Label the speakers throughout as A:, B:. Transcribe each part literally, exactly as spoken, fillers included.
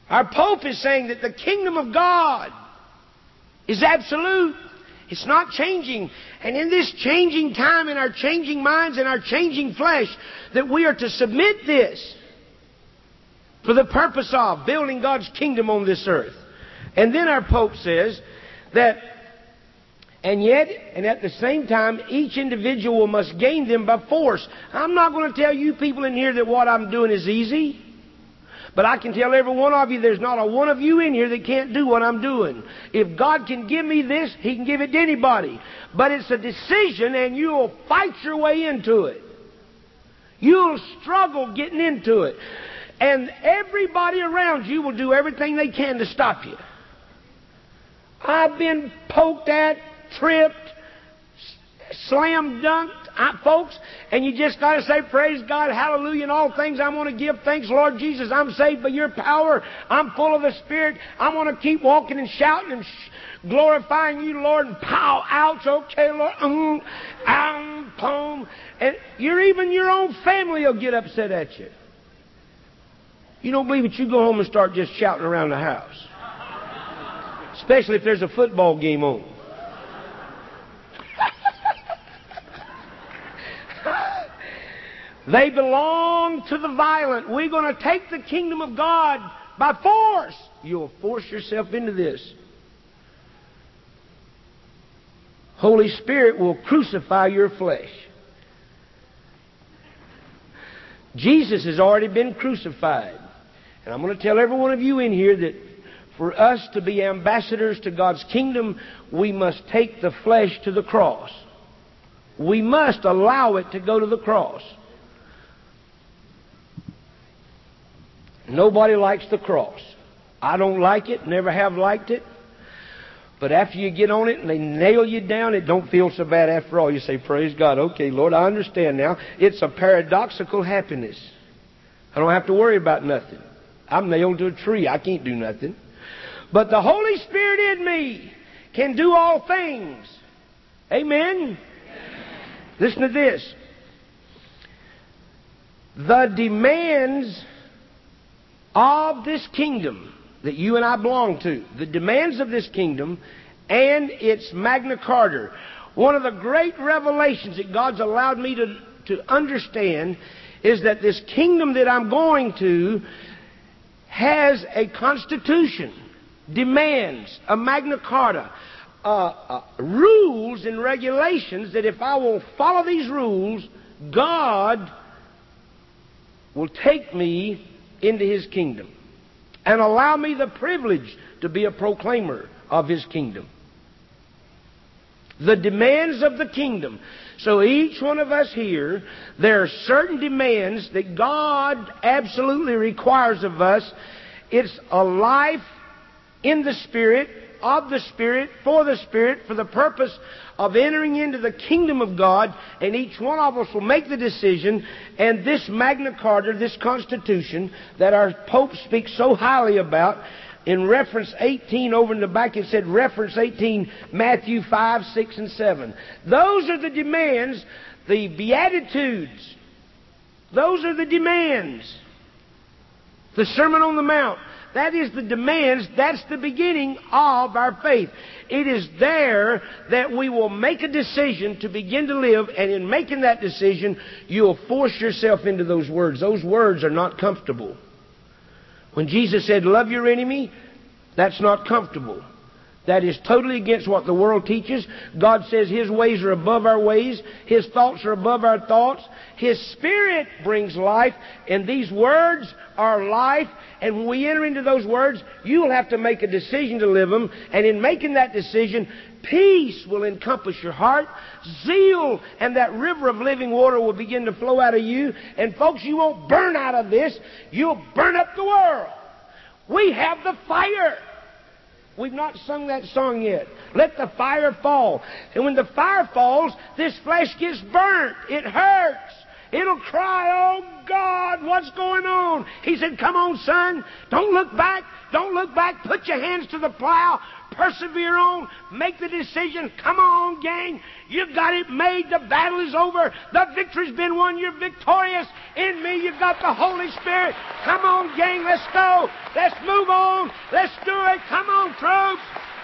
A: Our Pope is saying that the kingdom of God is absolute. It's not changing. And in this changing time, in our changing minds and our changing flesh, that we are to submit this for the purpose of building God's kingdom on this earth. And then our Pope says that, and yet, and at the same time, each individual must gain them by force. I'm not going to tell you people in here that what I'm doing is easy. But I can tell every one of you, there's not a one of you in here that can't do what I'm doing. If God can give me this, He can give it to anybody. But it's a decision, and you'll fight your way into it. You'll struggle getting into it. And everybody around you will do everything they can to stop you. I've been poked at, tripped, slam dunked, I, folks, and you just got to say, praise God, hallelujah, in all things I want to give thanks, Lord Jesus, I'm saved by your power, I'm full of the Spirit, I want to keep walking and shouting and sh- glorifying you, Lord, and pow, ouch, okay, Lord, um, um, boom, and you're, even your own family will get upset at you. You don't believe it, you go home and start just shouting around the house. Especially if there's a football game on. They belong to the violent. We're going to take the kingdom of God by force. You'll force yourself into this. Holy Spirit will crucify your flesh. Jesus has already been crucified. And I'm going to tell every one of you in here that for us to be ambassadors to God's kingdom, we must take the flesh to the cross. We must allow it to go to the cross. Nobody likes the cross. I don't like it, never have liked it. But after you get on it and they nail you down, it don't feel so bad after all. You say, praise God, okay, Lord, I understand now. It's a paradoxical happiness. I don't have to worry about nothing. I'm nailed to a tree. I can't do nothing. But the Holy Spirit in me can do all things. Amen? Listen to this. The demands of this kingdom that you and I belong to, the demands of this kingdom and its Magna Carta. One of the great revelations that God's allowed me to, to understand is that this kingdom that I'm going to has a constitution, demands, a Magna Carta, uh, uh, rules and regulations that if I will follow these rules, God will take me into His kingdom and allow me the privilege to be a proclaimer of His kingdom. The demands of the kingdom. So each one of us here, there are certain demands that God absolutely requires of us. It's a life in the Spirit, of the Spirit, for the Spirit, for the purpose of entering into the kingdom of God, and each one of us will make the decision, and this Magna Carta, this Constitution, that our Pope speaks so highly about, in reference eighteen, over in the back it said reference eighteen, Matthew five, six, and seven. Those are the demands, the Beatitudes. Those are the demands. The Sermon on the Mount. That is the demands. That's the beginning of our faith. It is there that we will make a decision to begin to live, and in making that decision, you'll force yourself into those words. Those words are not comfortable. When Jesus said, love your enemy, that's not comfortable. That is totally against what the world teaches. God says His ways are above our ways. His thoughts are above our thoughts. His Spirit brings life, and these words are life. And when we enter into those words, you'll have to make a decision to live them. And in making that decision, peace will encompass your heart. Zeal and that river of living water will begin to flow out of you. And folks, you won't burn out of this. You'll burn up the world. We have the fire. We've not sung that song yet. Let the fire fall. And when the fire falls, this flesh gets burnt. It hurts. It'll cry, oh God, what's going on? He said, come on, son. Don't look back. Don't look back. Put your hands to the plow. Persevere on. Make the decision. Come on, gang. You've got it made. The battle is over. The victory's been won. You're victorious. In me, you've got the Holy Spirit. Come on, gang. Let's go. Let's move on. Let's do it. Come on, troops.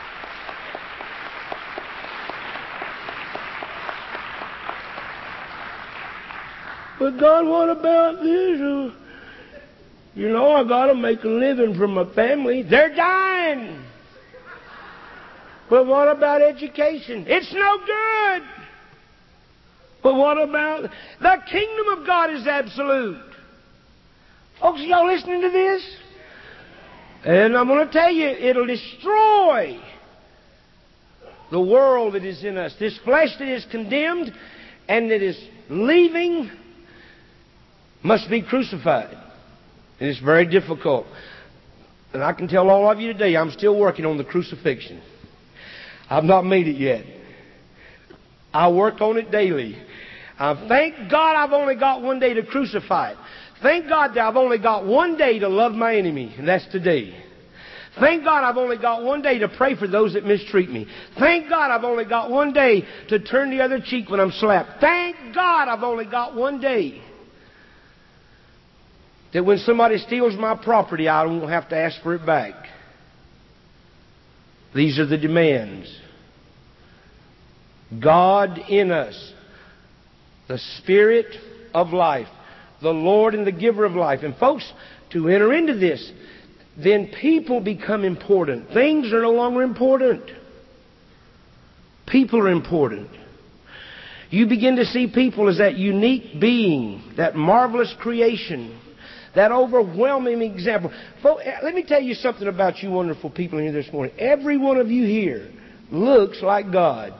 A: But God, what about this? You know, I got to make a living for my family. They're dying. But what about education? It's no good. But what about... The kingdom of God is absolute. Folks, are y'all listening to this? And I'm going to tell you, it'll destroy the world that is in us. This flesh that is condemned and that is leaving must be crucified. And it's very difficult. And I can tell all of you today, I'm still working on the crucifixion. I've not made it yet. I work on it daily. Uh, thank God I've only got one day to crucify it. Thank God that I've only got one day to love my enemy, and that's today. Thank God I've only got one day to pray for those that mistreat me. Thank God I've only got one day to turn the other cheek when I'm slapped. Thank God I've only got one day that when somebody steals my property, I won't have to ask for it back. These are the demands. God in us, the Spirit of life, the Lord and the giver of life. And folks, to enter into this, then people become important. Things are no longer important. People are important. You begin to see people as that unique being, that marvelous creation, that overwhelming example. Folks, let me tell you something about you wonderful people here this morning. Every one of you here looks like God.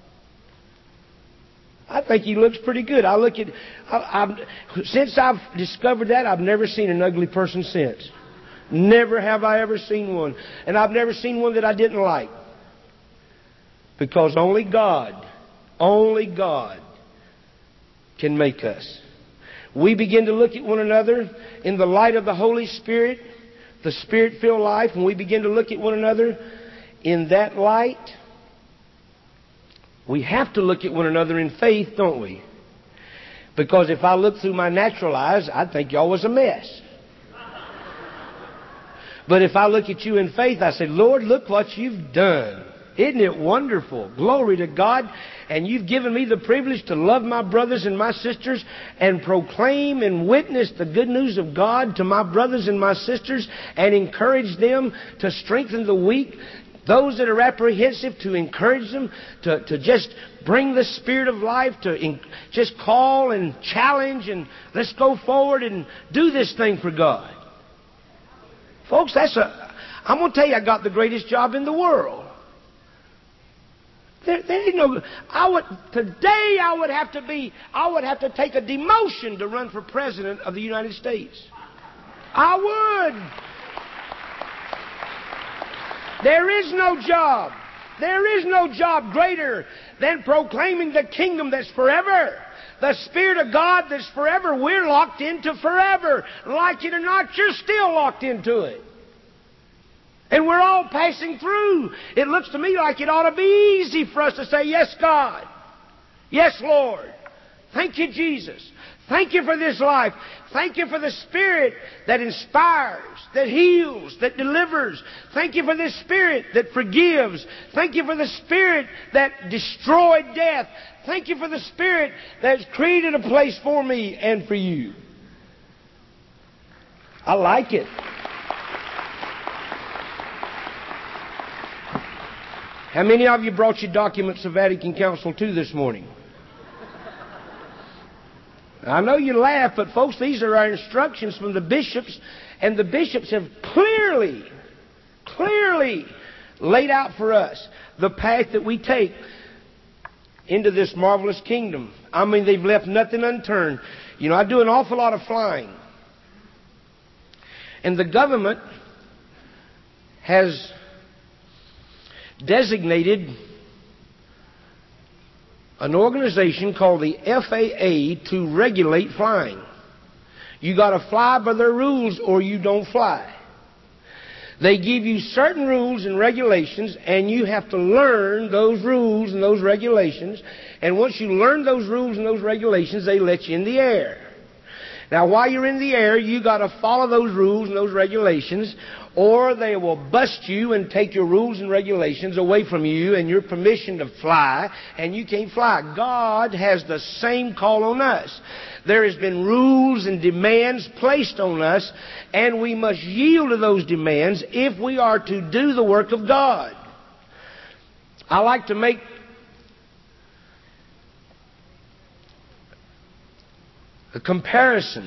A: I think He looks pretty good. I look at, I, I've, since I've discovered that, I've never seen an ugly person since. Never have I ever seen one. And I've never seen one that I didn't like. Because only God, only God can make us. We begin to look at one another in the light of the Holy Spirit, the Spirit-filled life, and we begin to look at one another in that light. We have to look at one another in faith, don't we? Because if I look through my natural eyes, I'd think y'all was a mess. But if I look at you in faith, I say, Lord, look what you've done. Isn't it wonderful? Glory to God. And you've given me the privilege to love my brothers and my sisters and proclaim and witness the good news of God to my brothers and my sisters and encourage them to strengthen the weak. Those that are apprehensive, to encourage them, to, to just bring the Spirit of life, to in, just call and challenge and let's go forward and do this thing for God. Folks, that's a, I'm going to tell you, I got the greatest job in the world. There, there ain't no, I would, today I would have to be, I would have to take a demotion to run for President of the United States. I would. There is no job. There is no job greater than proclaiming the kingdom that's forever. The Spirit of God that's forever. We're locked into forever. Like it or not, you're still locked into it. And we're all passing through. It looks to me like it ought to be easy for us to say, yes, God. Yes, Lord. Thank you, Jesus. Thank you for this life. Thank you for the Spirit that inspires, that heals, that delivers. Thank you for this Spirit that forgives. Thank you for the Spirit that destroyed death. Thank you for the Spirit that's created a place for me and for you. I like it. How many of you brought your documents of Vatican Council two this morning? I know you laugh, but folks, these are our instructions from the bishops, and the bishops have clearly, clearly laid out for us the path that we take into this marvelous kingdom. I mean, they've left nothing unturned. You know, I do an awful lot of flying. And the government has designated an organization called the F A A to regulate flying. You got to fly by their rules or you don't fly. They give you certain rules and regulations, and you have to learn those rules and those regulations. And once you learn those rules and those regulations, they let you in the air. Now, while you're in the air, you got to follow those rules and those regulations, or they will bust you and take your rules and regulations away from you and your permission to fly, and you can't fly. God has the same call on us. There has been rules and demands placed on us, and we must yield to those demands if we are to do the work of God. I like to make a comparison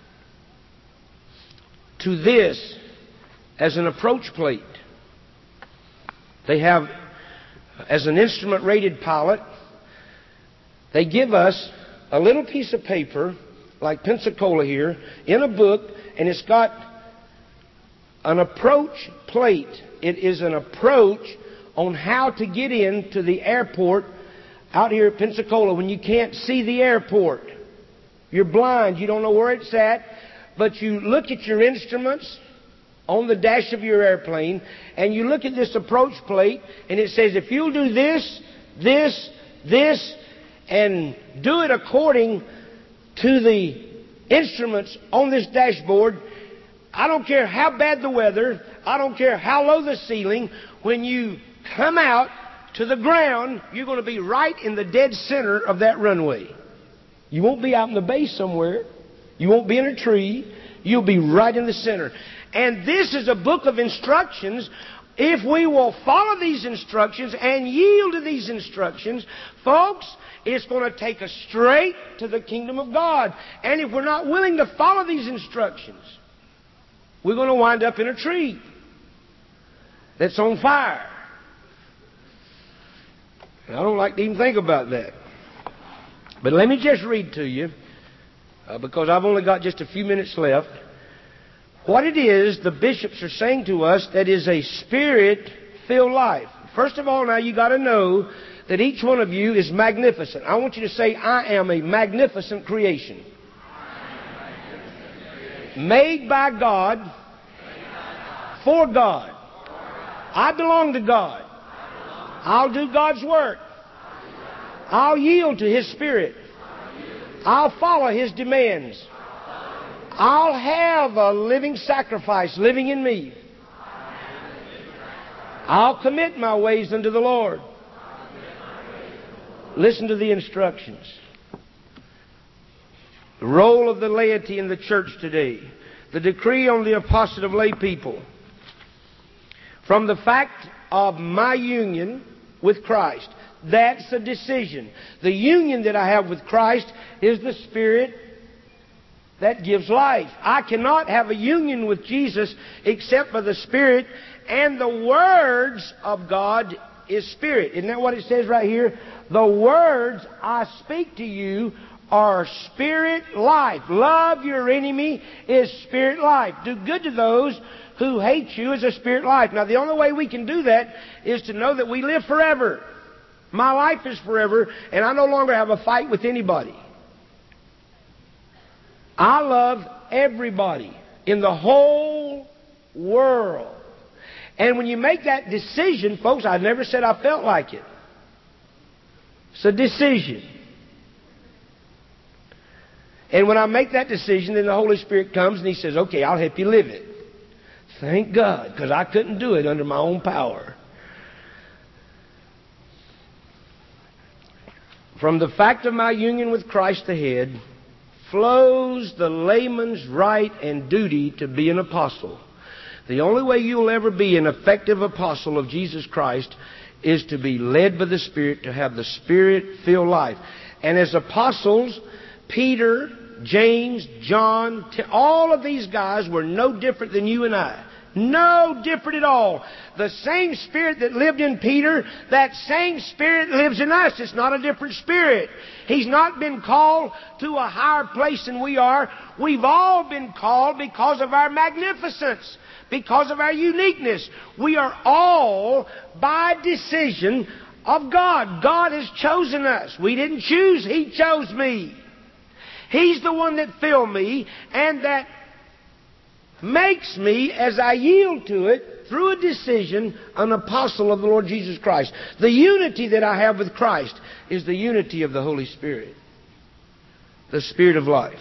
A: to this as an approach plate. They have, as an instrument-rated pilot, they give us a little piece of paper, like Pensacola here, in a book, and it's got an approach plate. It is an approach on how to get into the airport out here at Pensacola when you can't see the airport. You're blind, you don't know where it's at, but you look at your instruments on the dash of your airplane, and you look at this approach plate, and it says, if you'll do this, this, this, and do it according to the instruments on this dashboard, I don't care how bad the weather, I don't care how low the ceiling, when you come out to the ground, you're going to be right in the dead center of that runway. You won't be out in the base somewhere. You won't be in a tree. You'll be right in the center. And this is a book of instructions. If we will follow these instructions and yield to these instructions, folks, it's going to take us straight to the kingdom of God. And if we're not willing to follow these instructions, we're going to wind up in a tree that's on fire. And I don't like to even think about that. But let me just read to you, uh, because I've only got just a few minutes left, what it is the bishops are saying to us that is a Spirit-filled life. First of all, now you got to know that each one of you is magnificent. I want you to say, I am a magnificent creation. Made by God, for God. I belong to God. I'll do God's work. I'll yield to His Spirit. I'll follow His demands. I'll have a living sacrifice living in me. I'll commit my ways unto the Lord. Listen to the instructions. The role of the laity in the church today. The decree on the apostate of lay people. From the fact of my union with Christ. That's a decision. The union that I have with Christ is the Spirit that gives life. I cannot have a union with Jesus except by the Spirit, and the words of God is Spirit. Isn't that what it says right here? The words I speak to you are Spirit life. Love your enemy is Spirit life. Do good to those who hate you is a Spirit life. Now, the only way we can do that is to know that we live forever. My life is forever, and I no longer have a fight with anybody. I love everybody in the whole world. And when you make that decision, folks, I never said I felt like it. It's a decision. And when I make that decision, then the Holy Spirit comes and He says, okay, I'll help you live it. Thank God, because I couldn't do it under my own power. From the fact of my union with Christ the head flows the layman's right and duty to be an apostle. The only way you'll ever be an effective apostle of Jesus Christ is to be led by the Spirit, to have the Spirit-filled life. And as apostles, Peter, James, John, all of these guys were no different than you and I. No different at all. The same Spirit that lived in Peter, that same Spirit lives in us. It's not a different Spirit. He's not been called to a higher place than we are. We've all been called because of our magnificence, because of our uniqueness. We are all, by decision, of God. God has chosen us. We didn't choose. He chose me. He's the one that filled me and that makes me, as I yield to it, through a decision, an apostle of the Lord Jesus Christ. The unity that I have with Christ is the unity of the Holy Spirit. The Spirit of life.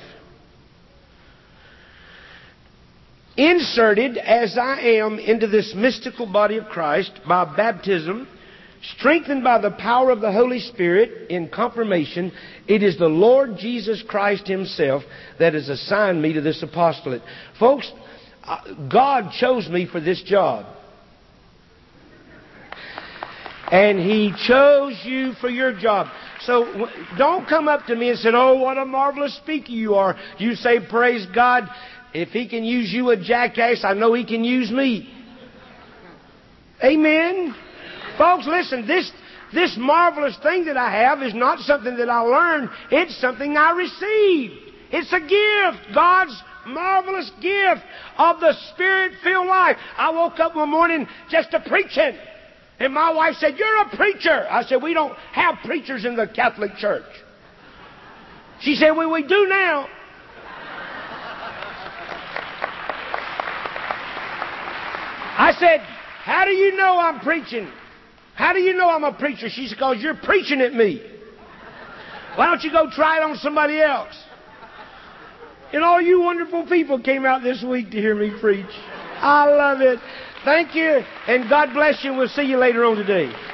A: Inserted as I am into this mystical body of Christ by baptism, strengthened by the power of the Holy Spirit in confirmation, it is the Lord Jesus Christ Himself that has assigned me to this apostolate. Folks, God chose me for this job. And He chose you for your job. So don't come up to me and say, oh, what a marvelous speaker you are. You say, praise God. If He can use you, a jackass, I know He can use me. Amen. Folks, listen, this, this marvelous thing that I have is not something that I learned. It's something I received. It's a gift. God's marvelous gift of the Spirit-filled life. I woke up one morning just a preaching. And my wife said, you're a preacher. I said, we don't have preachers in the Catholic Church. She said, well, we do now. I said, how do you know I'm preaching? How do you know I'm a preacher? She said, because you're preaching at me. Why don't you go try it on somebody else? And all you wonderful people came out this week to hear me preach. I love it. Thank you, and God bless you. We'll see you later on today.